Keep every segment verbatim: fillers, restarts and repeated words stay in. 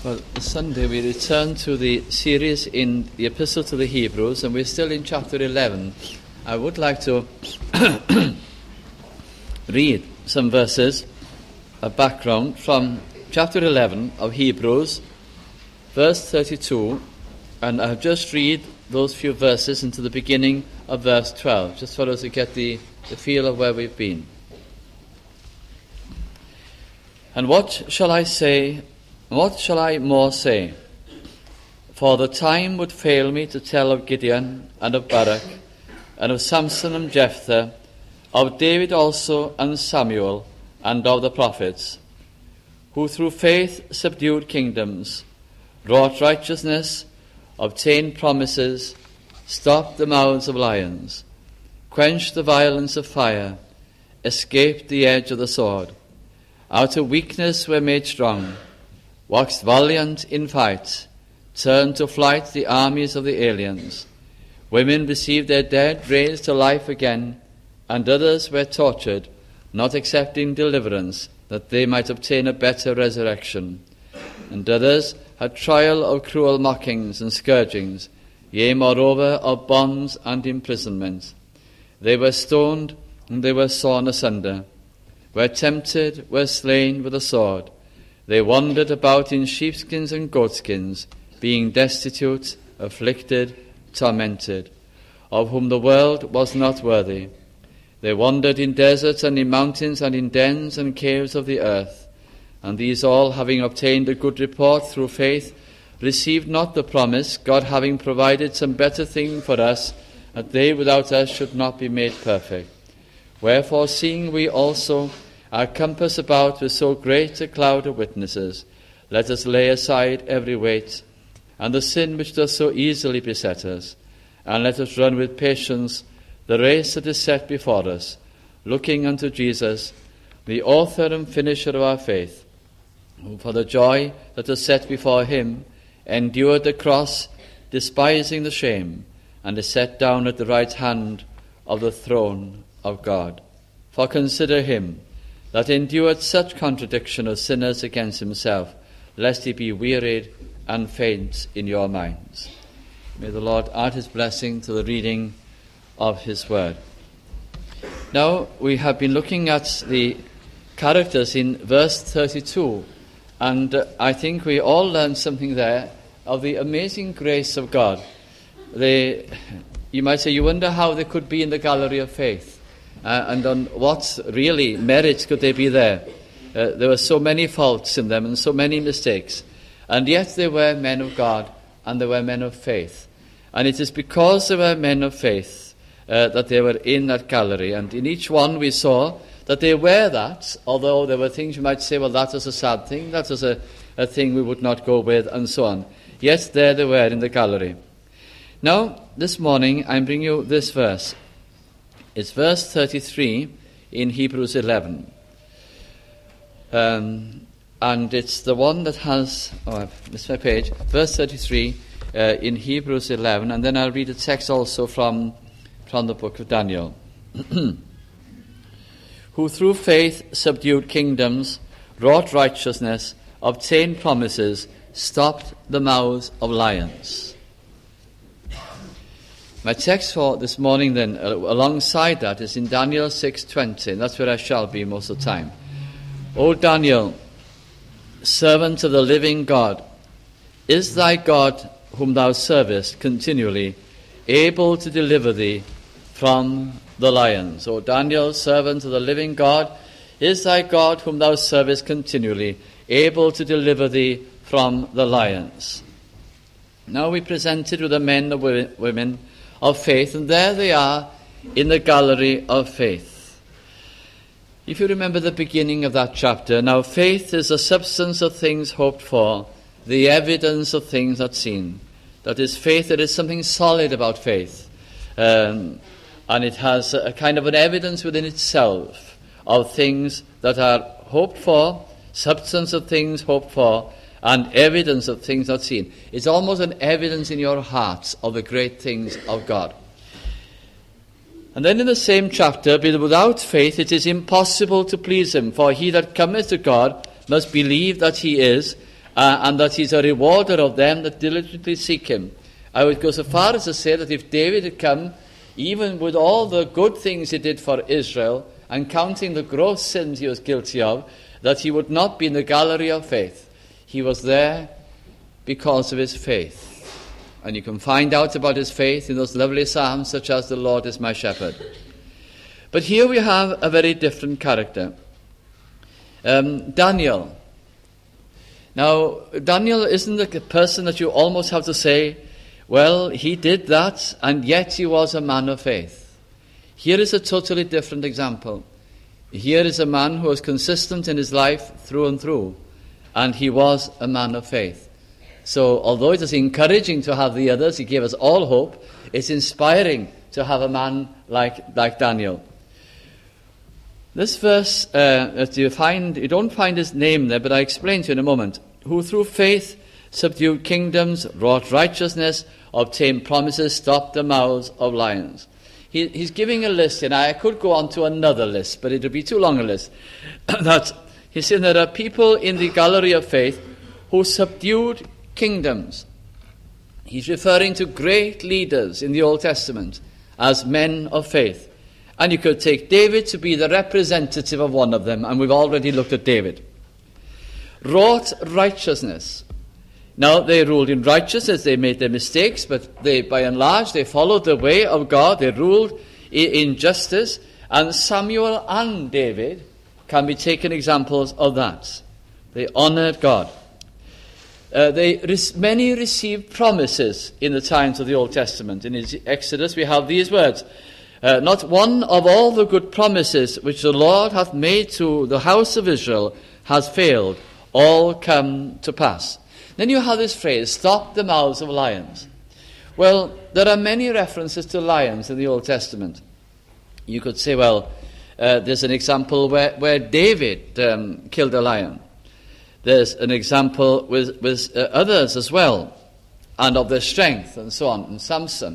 Well, this Sunday we return to the series in the Epistle to the Hebrews, and we're still in chapter eleven. I would like to read some verses, a background from chapter eleven of Hebrews, verse thirty-two, and I'll just read those few verses into the beginning of verse twelve, just for us to get the, the feel of where we've been. And what shall I say? What shall I more say? For the time would fail me to tell of Gideon and of Barak, and of Samson and Jephthah, of David also and Samuel, and of the prophets, who through faith subdued kingdoms, wrought righteousness, obtained promises, stopped the mouths of lions, quenched the violence of fire, escaped the edge of the sword, out of weakness were made strong, waxed valiant in fight, turned to flight the armies of the aliens. Women received their dead raised to life again, and others were tortured, not accepting deliverance, that they might obtain a better resurrection. And others had trial of cruel mockings and scourgings, yea, moreover, of bonds and imprisonment. They were stoned, and they were sawn asunder, were tempted, were slain with a sword. They wandered about in sheepskins and goatskins, being destitute, afflicted, tormented, of whom the world was not worthy. They wandered in deserts and in mountains and in dens and caves of the earth. And these all, having obtained a good report through faith, received not the promise, God having provided some better thing for us, that they without us should not be made perfect. Wherefore, seeing we also are compassed about with so great a cloud of witnesses, let us lay aside every weight, and the sin which does so easily beset us, and let us run with patience the race that is set before us, looking unto Jesus, the author and finisher of our faith, who for the joy that was set before him endured the cross, despising the shame, and is set down at the right hand of the throne of God. For consider him that endured such contradiction of sinners against himself, lest he be wearied and faint in your minds. May the Lord add his blessing to the reading of his word. Now, we have been looking at the characters in verse thirty-two, and uh, I think we all learned something there of the amazing grace of God. They, you might say, you wonder how they could be in the gallery of faith. Uh, and on what really merits could they be there? Uh, there were so many faults in them and so many mistakes. And yet they were men of God and they were men of faith. And it is because they were men of faith uh, that they were in that gallery. And in each one we saw that they were that, although there were things you might say, well, that was a sad thing, that was a, a thing we would not go with, and so on. Yet there they were in the gallery. Now, this morning I'm bringing you this verse. It's verse thirty-three in Hebrews eleven. Um, and it's the one that has, oh, I've missed my page, verse thirty-three uh, in Hebrews eleven, and then I'll read a text also from, from the book of Daniel. Who through faith subdued kingdoms, wrought righteousness, obtained promises, stopped the mouths of lions. My text for this morning then, uh, alongside that, is in Daniel six twenty, and that's where I shall be most of the time. O Daniel, servant of the living God, is thy God whom thou servest continually able to deliver thee from the lions? O Daniel, servant of the living God, is thy God whom thou servest continually able to deliver thee from the lions? Now we presented with the men and women of faith, and there they are in the gallery of faith. If you remember the beginning of that chapter, now faith is the substance of things hoped for, the evidence of things not seen. That is faith, there is something solid about faith, um, and it has a kind of an evidence within itself of things that are hoped for, substance of things hoped for, and evidence of things not seen. It's almost an evidence in your hearts of the great things of God. And then in the same chapter, but without faith it is impossible to please him, for he that cometh to God must believe that he is, uh, and that he's a rewarder of them that diligently seek him. I would go so far as to say that if David had come, even with all the good things he did for Israel, and counting the gross sins he was guilty of, that he would not be in the gallery of faith. He was there because of his faith. And you can find out about his faith in those lovely psalms such as "The Lord is my shepherd." But here we have a very different character. Um, Daniel. Now, Daniel isn't the person that you almost have to say, well, he did that, and yet he was a man of faith. Here is a totally different example. Here is a man who was consistent in his life through and through, and he was a man of faith. So, although it is encouraging to have the others, he gave us all hope, it's inspiring to have a man like, like Daniel. This verse, uh, as you find, you don't find his name there, but I explain to you in a moment. Who through faith subdued kingdoms, wrought righteousness, obtained promises, stopped the mouths of lions. He, he's giving a list, and I could go on to another list, but it would be too long a list. that he's saying there are people in the gallery of faith who subdued kingdoms. He's referring to great leaders in the Old Testament as men of faith. And you could take David to be the representative of one of them, and we've already looked at David. Wrought righteousness. Now, they ruled in righteousness, they made their mistakes, but they, by and large, they followed the way of God, they ruled in justice, and Samuel and David can be taken examples of that. They honored God. Uh, they many received promises in the times of the Old Testament. In Exodus we have these words, uh, not one of all the good promises which the Lord hath made to the house of Israel has failed, all come to pass. Then you have this phrase, stop the mouths of lions. Well, there are many references to lions in the Old Testament. You could say, well, uh, there's an example where, where David um, killed a lion. There's an example with, with uh, others as well, and of their strength and so on. And Samson,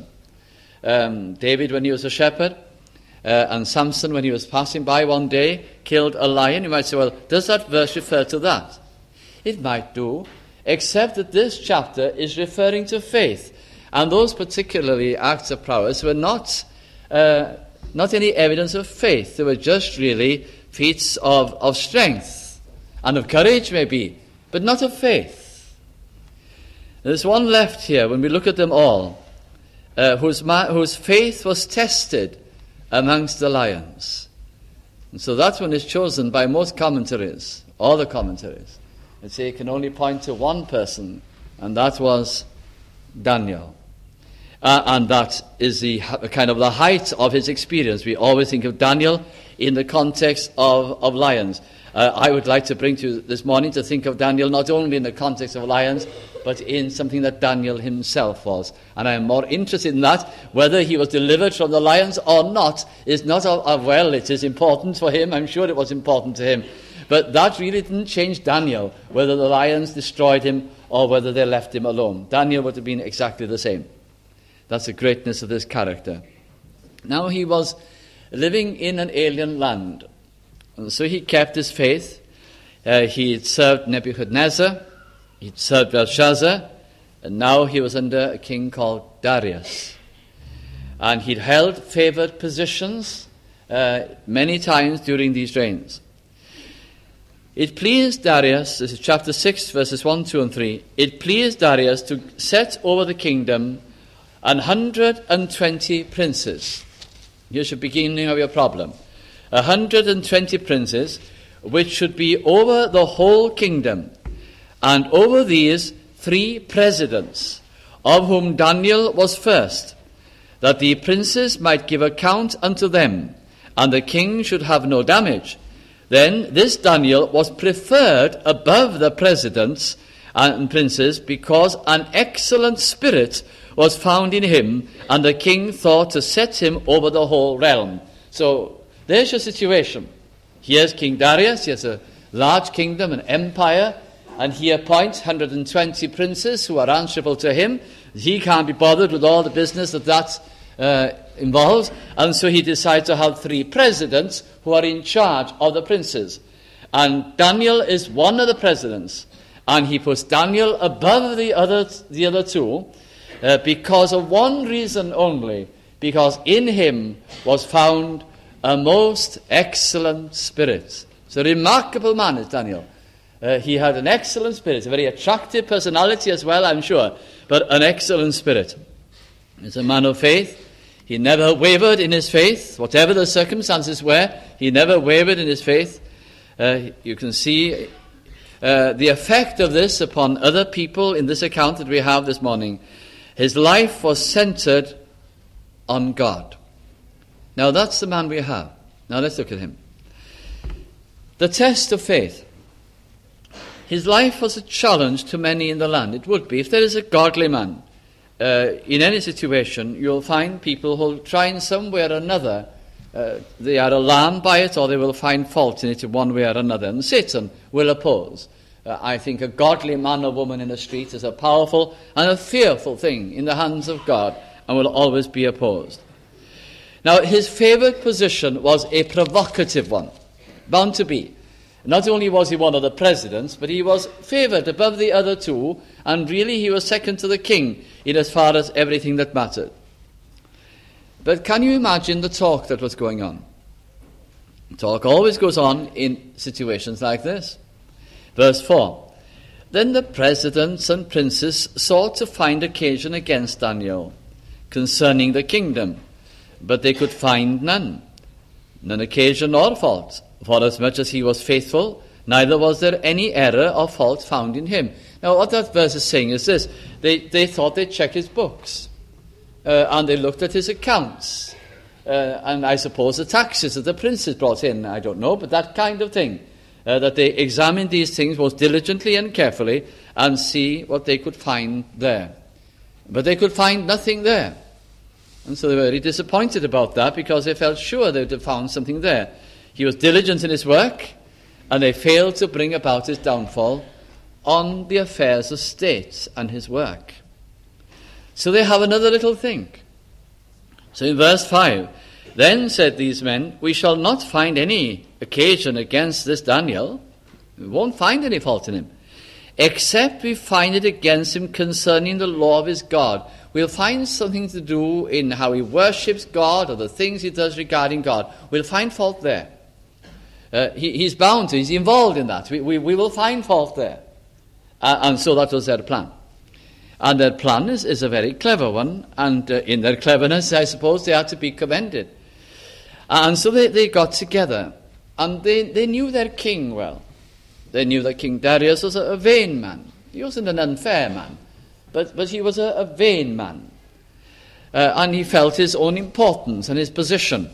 um, David when he was a shepherd, uh, and Samson when he was passing by one day, killed a lion. You might say, well, does that verse refer to that? It might do, except that this chapter is referring to faith. And those particularly acts of prowess were not, uh, not any evidence of faith. They were just really feats of, of strength. And of courage, maybe, but not of faith. There's one left here, when we look at them all, uh, whose, ma- whose faith was tested amongst the lions. And so that one is chosen by most commentaries, all the commentaries. And say it can only point to one person, and that was Daniel. Uh, and that is the kind of the height of his experience. We always think of Daniel in the context of, of lions. Uh, I would like to bring to you this morning to think of Daniel not only in the context of lions, but in something that Daniel himself was. And I am more interested in that. Whether he was delivered from the lions or not is not of, of well, it is important for him. I'm sure it was important to him. But that really didn't change Daniel, whether the lions destroyed him or whether they left him alone. Daniel would have been exactly the same. That's the greatness of this character. Now he was living in an alien land. And so he kept his faith. Uh, he had served Nebuchadnezzar, he'd served Belshazzar, and now he was under a king called Darius. And he'd held favored positions uh, many times during these reigns. It pleased Darius, this is chapter six, verses one, two, and three, it pleased Darius to set over the kingdom an hundred and twenty princes. Here's the beginning of your problem. A hundred and twenty princes, which should be over the whole kingdom, and over these three presidents, of whom Daniel was first, that the princes might give account unto them, and the king should have no damage. Then this Daniel was preferred above the presidents and princes, because an excellent spirit was found in him, and the king thought to set him over the whole realm. So there's your situation. Here's King Darius. He has a large kingdom, an empire, and he appoints one hundred twenty princes who are answerable to him. He can't be bothered with all the business that that uh, involves, and so he decides to have three presidents who are in charge of the princes. And Daniel is one of the presidents, And he puts Daniel above the other, the other two uh, because of one reason only, because in him was found a most excellent spirit. It's a remarkable man, is Daniel. Uh, he had an excellent spirit, a very attractive personality as well, I'm sure, but an excellent spirit. He's a man of faith. He never wavered in his faith. Whatever the circumstances were, he never wavered in his faith. Uh, you can see uh, the effect of this upon other people in this account that we have this morning. His life was centered on God. Now that's the man we have. Now let's look at him. The test of faith. His life was a challenge to many in the land. It would be. If there is a godly man, uh, in any situation, you'll find people who will try in some way or another. Uh, they are alarmed by it, or they will find fault in it in one way or another. And Satan will oppose. Uh, I think a godly man or woman in the street is a powerful and a fearful thing in the hands of God, and will always be opposed. Now, his favored position was a provocative one, bound to be. Not only was he one of the presidents, but he was favored above the other two, and really he was second to the king in as far as everything that mattered. But can you imagine the talk that was going on? Talk always goes on in situations like this. Verse four. Then the presidents and princes sought to find occasion against Daniel concerning the kingdom, but they could find none, none occasion nor fault. For as much as he was faithful, neither was there any error or fault found in him. Now, what that verse is saying is this. They, they thought they'd check his books. Uh, and they looked at his accounts. Uh, and I suppose the taxes that the princes brought in, I don't know, but that kind of thing. Uh, that they examined these things most diligently and carefully and see what they could find there. But they could find nothing there. And so they were very disappointed about that, because they felt sure they would have found something there. He was diligent in his work, and they failed to bring about his downfall on the affairs of state and his work. So they have another little thing. So in verse five, then said these men, we shall not find any occasion against this Daniel. We won't find any fault in him, except we find it against him concerning the law of his God. We'll find something to do in how he worships God, or the things he does regarding God. We'll find fault there. Uh, he, he's bound to, he's involved in that. We, we, we will find fault there. Uh, and so that was their plan. And their plan is, is a very clever one, and uh, in their cleverness, I suppose, they had to be commended. And so they, they got together, and they, they knew their king well. They knew that King Darius was a, a vain man. He wasn't an unfair man, but, but he was a, a vain man. Uh, and he felt his own importance and his position.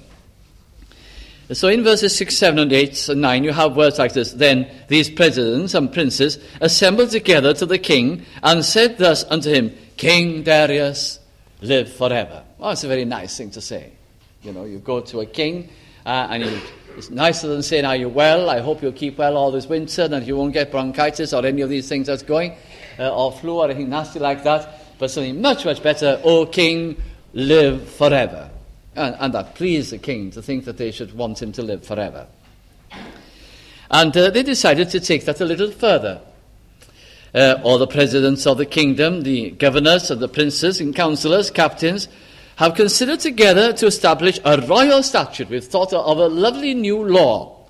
So in verses six, seven, and eight, and nine, you have words like this. Then these presidents and princes assembled together to the king and said thus unto him, King Darius, live forever. Well, it's a very nice thing to say. You know, you go to a king uh, and you, it's nicer than saying, are you well? I hope you'll keep well all this winter and you won't get bronchitis or any of these things that's going, uh, or flu or anything nasty like that. But something much, much better, O king, live forever. And, and that pleased the king to think that they should want him to live forever. And uh, they decided to take that a little further. Uh, all the presidents of the kingdom, the governors and the princes and councillors, captains, have considered together to establish a royal statute. We've thought of a lovely new law.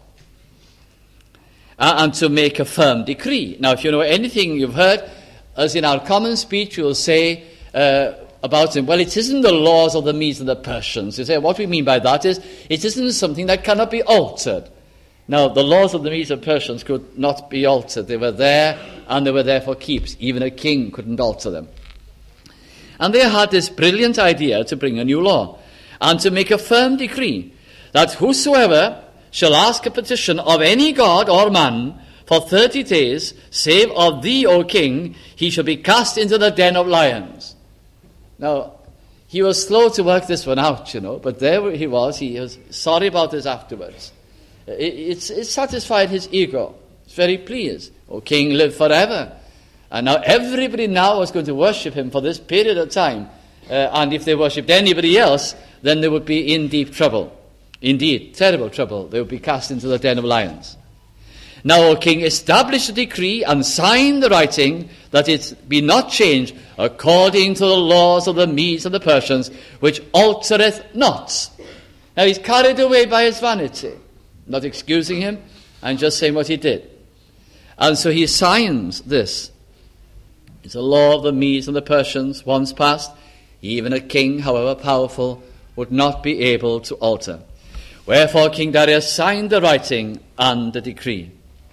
Uh, and to make a firm decree. Now, if you know anything you've heard, as in our common speech, you'll say uh, about him, well, it isn't the laws of the Medes and the Persians. You say, what we mean by that is, it isn't something that cannot be altered. Now, the laws of the Medes and Persians could not be altered. They were there, and they were there for keeps. Even a king couldn't alter them. And they had this brilliant idea to bring a new law, and to make a firm decree that whosoever shall ask a petition of any god or man for thirty days, save of thee, O king, he shall be cast into the den of lions. Now, he was slow to work this one out, you know, but there he was. He was sorry about this afterwards. It, it's, it satisfied his ego. He's very pleased. O king, live forever. And now everybody now was going to worship him for this period of time. Uh, and if they worshipped anybody else, then they would be in deep trouble. Indeed, terrible trouble. They would be cast into the den of lions. Now, O king, establish the decree and sign the writing, that it be not changed according to the laws of the Medes and the Persians, which altereth not. Now, he's carried away by his vanity, not excusing him, and just saying what he did. And so he signs this. It's a law of the Medes and the Persians, once passed. Even a king, however powerful, would not be able to alter. Wherefore King Darius signed the writing and the decree.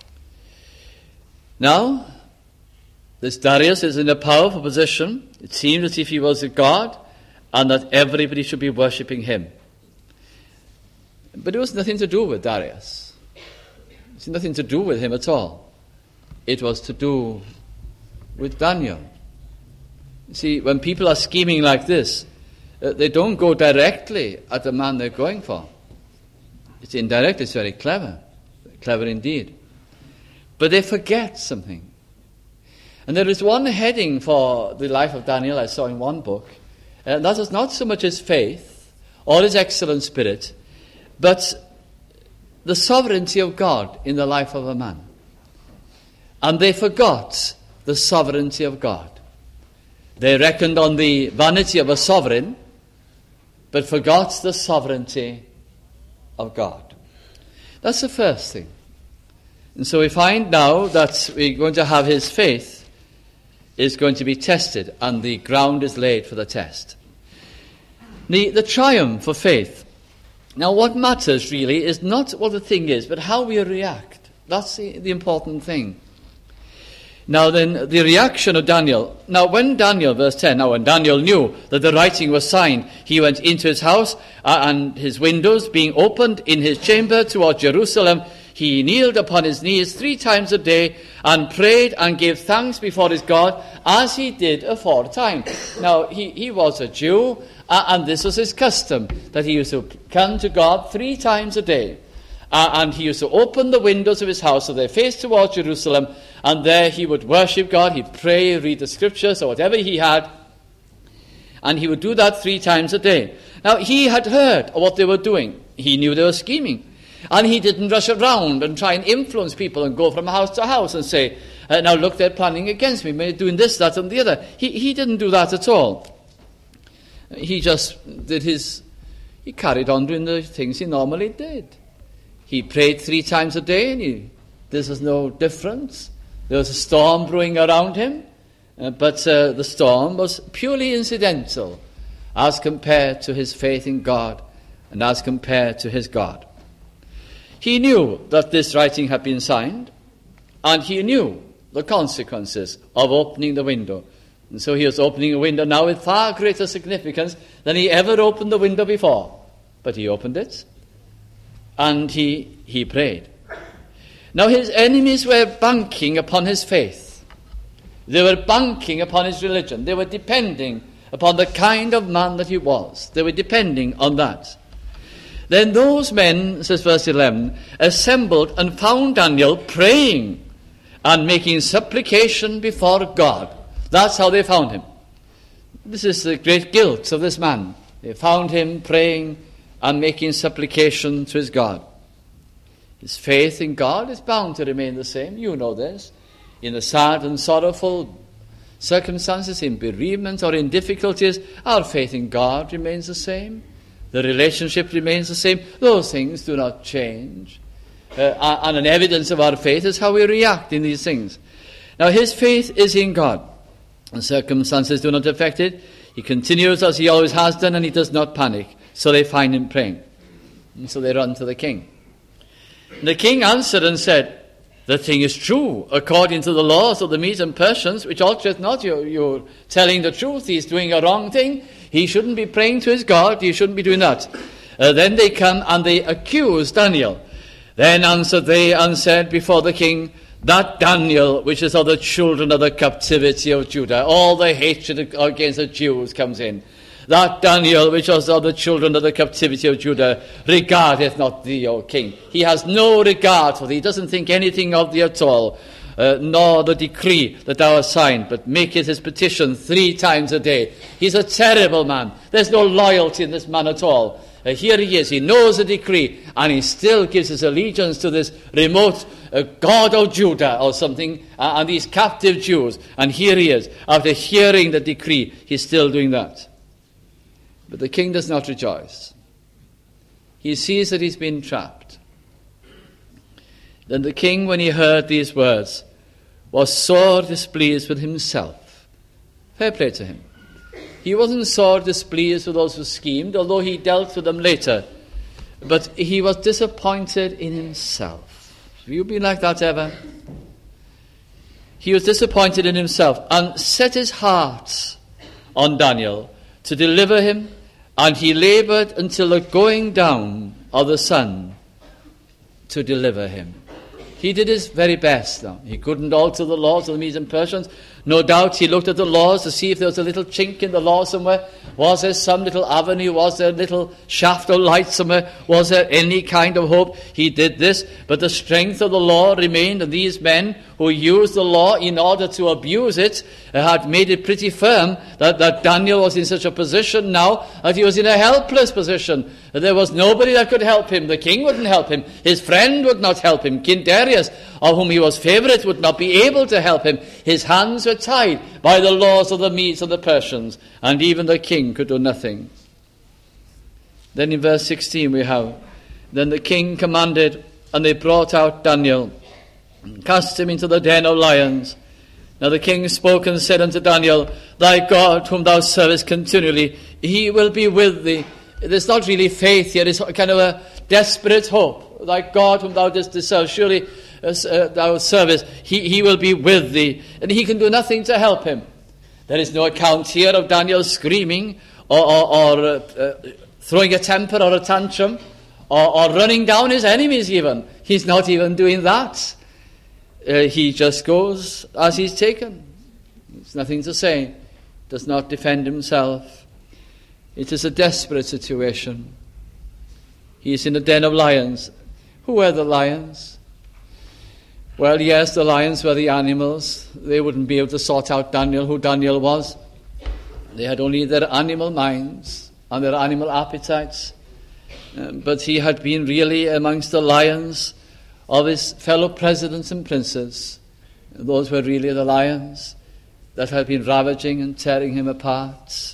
Now, this Darius is in a powerful position. It seems as if he was a god, and that everybody should be worshipping him. But it was nothing to do with Darius. It's nothing to do with him at all. It was to do with Daniel. You see, when people are scheming like this, uh, they don't go directly at the man they're going for. It's indirect, it's very clever. Clever indeed. But they forget something. And there is one heading for the life of Daniel I saw in one book, and that is not so much his faith or his excellent spirit, but the sovereignty of God in the life of a man. And they forgot the sovereignty of God. They reckoned on the vanity of a sovereign, but forgot the sovereignty of God. That's the first thing. And so we find now that we're going to have his faith is going to be tested, and the ground is laid for the test. The, the triumph of faith. Now, what matters really is not what the thing is, but how we react. That's the, the important thing. Now then, the reaction of Daniel. Now when Daniel, verse ten, now when Daniel knew that the writing was signed, he went into his house, uh, and his windows being opened in his chamber toward Jerusalem, he kneeled upon his knees three times a day and prayed and gave thanks before his God, as he did aforetime. Now, he, he was a Jew, uh, and this was his custom, that he used to come to God three times a day. Uh, and he used to open the windows of his house so they faced towards Jerusalem, and there he would worship God, he'd pray, read the scriptures, or whatever he had, and he would do that three times a day. Now, he had heard of what they were doing. He knew they were scheming. And he didn't rush around and try and influence people and go from house to house and say, uh, now look, they're planning against me, they're doing this, that, and the other. He, he didn't do that at all. He just did his, he carried on doing the things he normally did. He prayed three times a day, and he, this was no difference. There was a storm brewing around him, uh, but uh, the storm was purely incidental as compared to his faith in God and as compared to his God. He knew that this writing had been signed, and he knew the consequences of opening the window. And so he was opening a window now with far greater significance than he ever opened the window before. But he opened it, and he, he prayed. Now his enemies were banking upon his faith. They were banking upon his religion. They were depending upon the kind of man that he was. They were depending on that. Then those men, says verse eleven, assembled and found Daniel praying and making supplication before God. That's how they found him. This is the great guilt of this man. They found him praying and making supplication to his God. His faith in God is bound to remain the same. You know this. In the sad and sorrowful circumstances, in bereavement or in difficulties, our faith in God remains the same. The relationship remains the same. Those things do not change. Uh, and an evidence of our faith is how we react in these things. Now, his faith is in God. The circumstances do not affect it. He continues as he always has done, and he does not panic. So they find him praying. And so they run to the king. And the king answered and said, the thing is true, according to the laws of the Medes and Persians, which altereth not. You're, you're telling the truth. He's doing a wrong thing. He shouldn't be praying to his God. He shouldn't be doing that. Uh, then they come and they accuse Daniel. Then answered they and said before the king, that Daniel, which is of the children of the captivity of Judah, all the hatred against the Jews comes in. That Daniel, which was of the children of the captivity of Judah, regardeth not thee, O king. He has no regard for thee. He doesn't think anything of thee at all. Uh, nor the decree that thou hast signed, but maketh his petition three times a day. He's a terrible man. There's no loyalty in this man at all. Uh, here he is. He knows the decree, and he still gives his allegiance to this remote uh, God of Judah or something, uh, and these captive Jews. And here he is. After hearing the decree, he's still doing that. But the king does not rejoice. He sees that he's been trapped. Then the king, when he heard these words, was sore displeased with himself. Fair play to him. He wasn't sore displeased with those who schemed, although he dealt with them later. But he was disappointed in himself. Have you been like that ever? He was disappointed in himself and set his heart on Daniel to deliver him, and he labored until the going down of the sun to deliver him. He did his very best now. He couldn't alter the laws of the Medes and Persians. No doubt he looked at the laws to see if there was a little chink in the law somewhere. Was there some little avenue? Was there a little shaft of light somewhere? Was there any kind of hope? He did this, but the strength of the law remained, and these men who used the law in order to abuse it uh, had made it pretty firm that, that Daniel was in such a position now that he was in a helpless position. There was nobody that could help him. The king wouldn't help him. His friend would not help him. King Darius, of whom he was favorite, would not be able to help him. His hands were tied by the laws of the Medes and the Persians, and even the king could do nothing. Then in verse sixteen we have, then the king commanded, and they brought out Daniel, and cast him into the den of lions. Now the king spoke and said unto Daniel, thy God, whom thou servest continually, he will be with thee. There's not really faith here. It's kind of a desperate hope. Thy God, whom thou dost serve, surely uh, thou servest, he, he will be with thee. And he can do nothing to help him. There is no account here of Daniel screaming or, or, or uh, uh, throwing a temper or a tantrum or, or running down his enemies even. He's not even doing that. Uh, he just goes as he's taken. There's nothing to say. Does not defend himself. It is a desperate situation. He is in a den of lions. Who were the lions? Well, yes, the lions were the animals. They wouldn't be able to sort out Daniel, who Daniel was. They had only their animal minds and their animal appetites. Um, but he had been really amongst the lions of his fellow presidents and princes. Those were really the lions that had been ravaging and tearing him apart.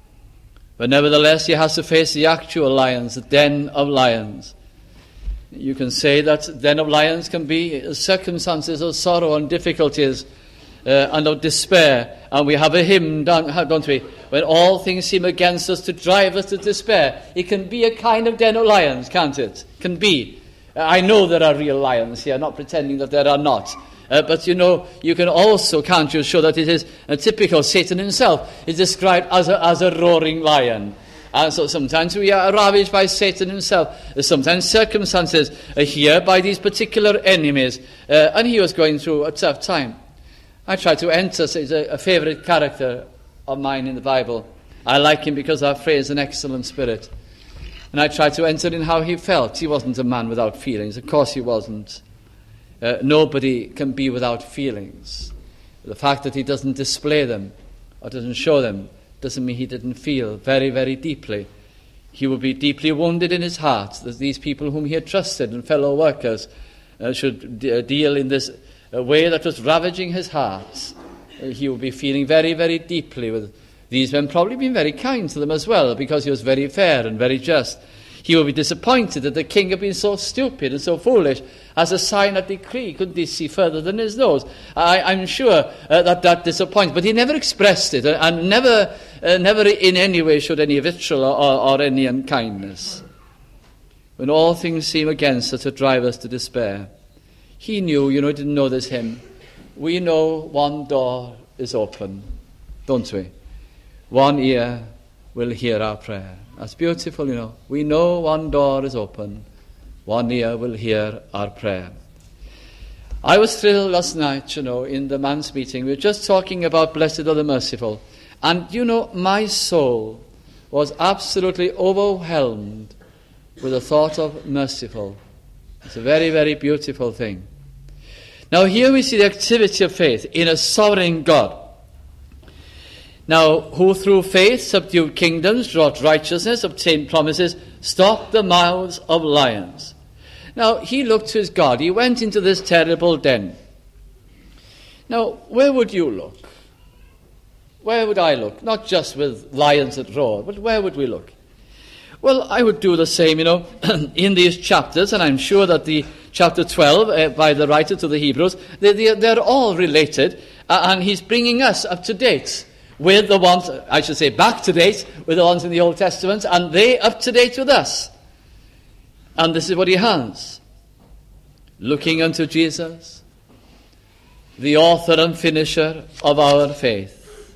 But nevertheless, he has to face the actual lions, the den of lions. You can say that den of lions can be circumstances of sorrow and difficulties uh, and of despair. And we have a hymn, don't we? When all things seem against us to drive us to despair. It can be a kind of den of lions, can't it? It can be. I know there are real lions here, not pretending that there are not. Uh, but you know, you can also, can't you, show that it is a typical Satan himself is described as a, as a roaring lion. And so sometimes we are ravaged by Satan himself. Sometimes circumstances are here by these particular enemies. Uh, and he was going through a tough time. I try to enter, so he's a, a favorite character of mine in the Bible. I like him because our phrase an excellent spirit. And I try to enter in how he felt. He wasn't a man without feelings. Of course he wasn't. Uh, nobody can be without feelings. The fact that he doesn't display them or doesn't show them doesn't mean he didn't feel very, very deeply. He would be deeply wounded in his heart that these people whom he had trusted and fellow workers uh, should d- uh, deal in this uh, way that was ravaging his heart. Uh, he would be feeling very, very deeply with these men, probably being very kind to them as well, because he was very fair and very just. He would be disappointed that the king had been so stupid and so foolish as a sign that decree. Couldn't he see further than his nose? I, I'm sure uh, that that disappoints, but he never expressed it, and never, uh, never in any way showed any vitriol or, or any unkindness. When all things seem against us to drive us to despair, he knew. You know, he didn't know this hymn. We know one door is open, don't we? One ear will hear our prayer. That's beautiful, you know. We know one door is open. One ear will hear our prayer. I was thrilled last night, you know, in the man's meeting. We were just talking about blessed are the merciful. And, you know, my soul was absolutely overwhelmed with the thought of merciful. It's a very, very beautiful thing. Now, here we see the activity of faith in a sovereign God. Now, who through faith subdued kingdoms, wrought righteousness, obtained promises, stopped the mouths of lions. Now, he looked to his God. He went into this terrible den. Now, where would you look? Where would I look? Not just with lions that roar, but where would we look? Well, I would do the same, you know, in these chapters, and I'm sure that the chapter twelve, uh, by the writer to the Hebrews, they, they, they're all related, uh, and he's bringing us up to date with the ones, I should say back to date, with the ones in the Old Testament, and they up to date with us. And this is what he has. Looking unto Jesus, the author and finisher of our faith.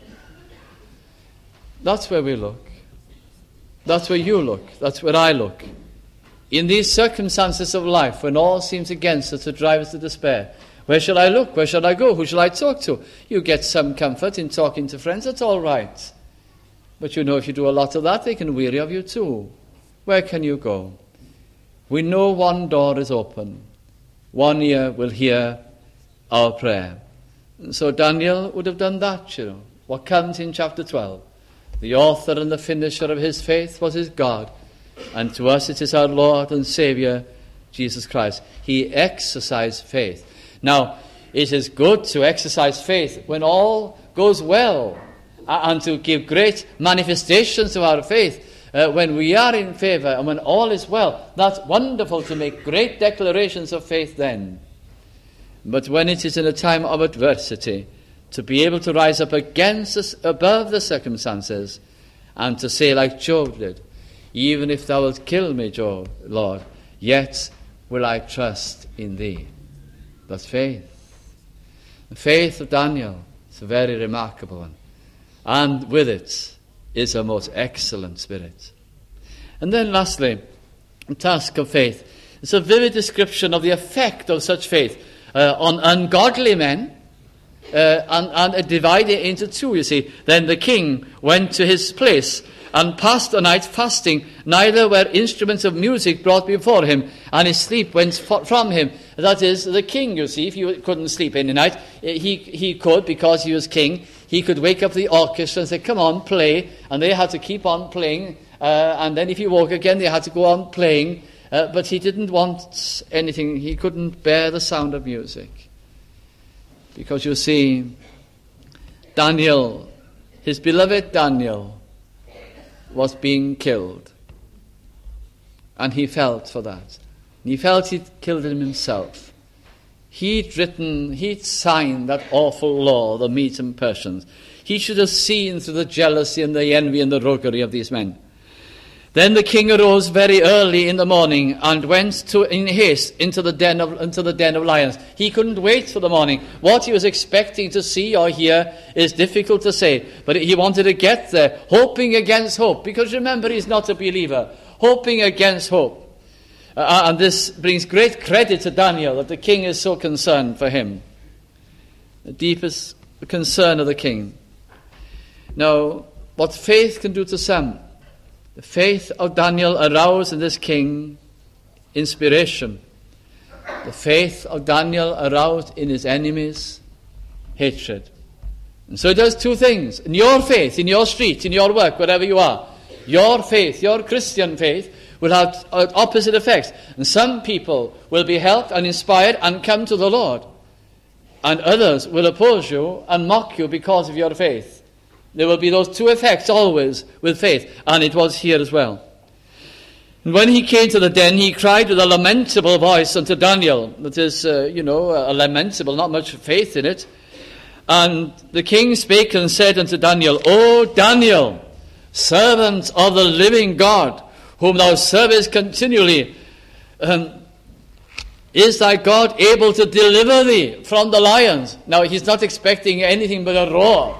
That's where we look. That's where you look. That's where I look. In these circumstances of life, when all seems against us to drive us to despair, where shall I look? Where shall I go? Who shall I talk to? You get some comfort in talking to friends. That's all right. But you know, if you do a lot of that, they can weary of you too. Where can you go? We know one door is open. One ear will hear our prayer. And so Daniel would have done that, you know. What comes in chapter twelve. The author and the finisher of his faith was his God. And to us it is our Lord and Saviour, Jesus Christ. He exercised faith. Now, it is good to exercise faith when all goes well, and to give great manifestations of our faith uh, when we are in favour and when all is well. That's wonderful to make great declarations of faith then. But when it is in a time of adversity, to be able to rise up against us, above the circumstances, and to say like Job did, even if thou wilt kill me, Job, Lord, yet will I trust in thee. That's faith. The faith of Daniel is a very remarkable one. And with it is a most excellent spirit. And then lastly, the task of faith. It's a vivid description of the effect of such faith uh, on ungodly men, Uh, and, and it divided into two, you see. Then the king went to his place and passed the night fasting, neither were instruments of music brought before him, and his sleep went from him. That is, the king, you see, if he couldn't sleep any night, he, he could, because he was king, he could wake up the orchestra and say, come on, play, and they had to keep on playing, uh, and then if he woke again, they had to go on playing, uh, but he didn't want anything, he couldn't bear the sound of music. Because you see, Daniel, his beloved Daniel, was being killed. And he felt for that. And he felt he'd killed him himself. He'd written, he'd signed that awful law, the Medes and Persians. He should have seen through the jealousy and the envy and the roguery of these men. Then the king arose very early in the morning and went to in haste into the den of into the den of lions. He couldn't wait for the morning. What he was expecting to see or hear is difficult to say, but he wanted to get there, hoping against hope. Because remember, he's not a believer. Hoping against hope, uh, and this brings great credit to Daniel that the king is so concerned for him. The deepest concern of the king. Now, what faith can do to some. The faith of Daniel aroused in this king inspiration. The faith of Daniel aroused in his enemies hatred. And so it does two things. In your faith, in your street, in your work, wherever you are, your faith, your Christian faith, will have opposite effects. And some people will be helped and inspired and come to the Lord. And others will oppose you and mock you because of your faith. There will be those two effects always with faith, and it was here as well. And when he came to the den, he cried with a lamentable voice unto Daniel. That is, uh, you know, a lamentable, not much faith in it. And the king spake and said unto Daniel, O Daniel, servant of the living God, whom thou servest continually, um, is thy God able to deliver thee from the lions? Now, he's not expecting anything but a roar.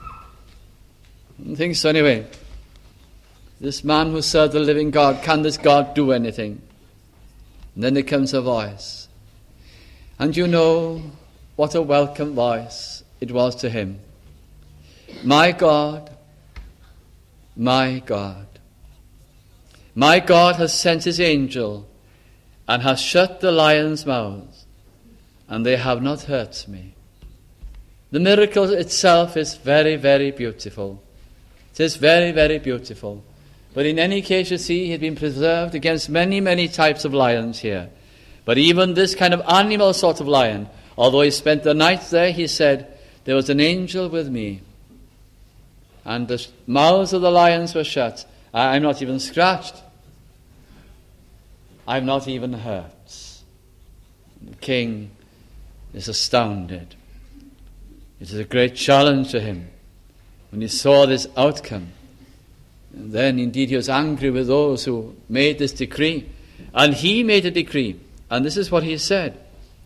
I think so anyway. This man who served the living God, can this God do anything? And then there comes a voice. And you know what a welcome voice it was to him. My God, my God. My God has sent his angel and has shut the lions' mouths, and they have not hurt me. The miracle itself is very, very beautiful. It is very, very beautiful. But in any case, you see, he had been preserved against many, many types of lions here. But even this kind of animal sort of lion, although he spent the night there, he said, there was an angel with me. And the mouths of the lions were shut. I'm not even scratched. I'm not even hurt. The king is astounded. It is a great challenge to him when he saw this outcome. And then indeed he was angry with those who made this decree. And he made a decree. And this is what he said.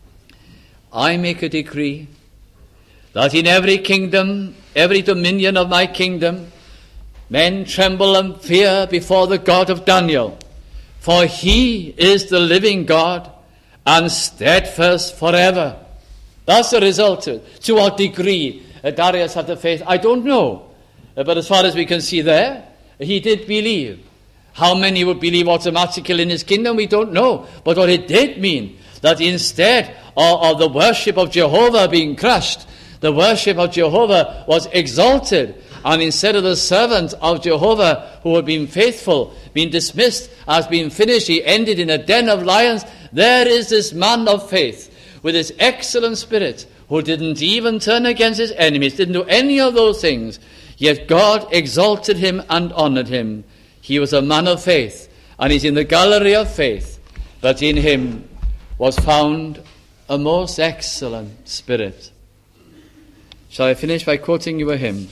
I make a decree that in every kingdom, every dominion of my kingdom, men tremble and fear before the God of Daniel. For he is the living God and steadfast forever. That's the result. To what degree uh, Darius had the faith, I don't know. Uh, but as far as we can see there, he did believe. How many would believe automatically in his kingdom, we don't know. But what it did mean, that instead of, of the worship of Jehovah being crushed, the worship of Jehovah was exalted. And instead of the servant of Jehovah who had been faithful, being dismissed as being finished, he ended in a den of lions. There is this man of faith with his excellent spirit who didn't even turn against his enemies, didn't do any of those things. Yet God exalted him and honored him. He was a man of faith, and he's in the gallery of faith. But in him was found a most excellent spirit. Shall I finish by quoting you a hymn?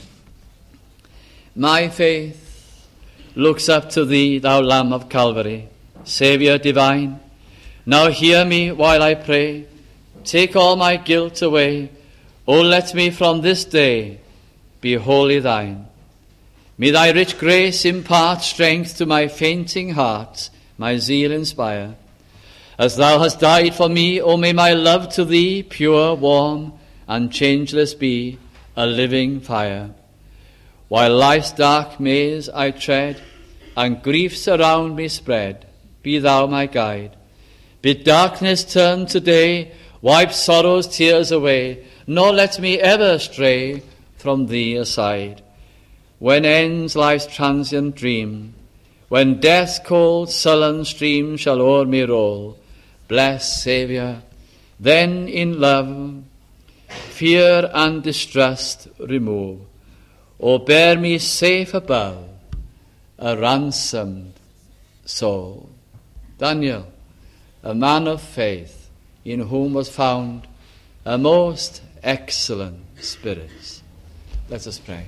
My faith looks up to thee, thou Lamb of Calvary, Saviour divine. Now hear me while I pray. Take all my guilt away. O let me from this day be wholly thine. May thy rich grace impart strength to my fainting heart, my zeal inspire. As thou hast died for me, O may my love to thee pure, warm, and changeless be, a living fire. While life's dark maze I tread, and griefs around me spread, be thou my guide. Bid darkness turn to day, wipe sorrow's tears away, nor let me ever stray from thee aside. When ends life's transient dream, when death's cold sullen stream shall o'er me roll, bless Saviour, then in love fear and distrust remove. O bear me safe above, a ransomed soul. Daniel, a man of faith, in whom was found a most excellent spirit. Let us pray.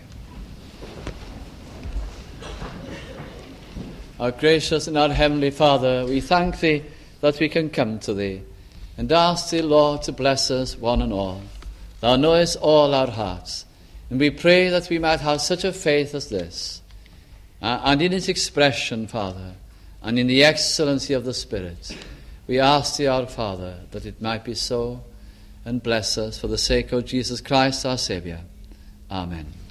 Our gracious and our heavenly Father, we thank thee that we can come to thee, and ask thee, Lord, to bless us one and all. Thou knowest all our hearts, and we pray that we might have such a faith as this, uh, and in its expression, Father, and in the excellency of the Spirit, we ask thee, our Father, that it might be so, and bless us for the sake of Jesus Christ, our Saviour. Amen.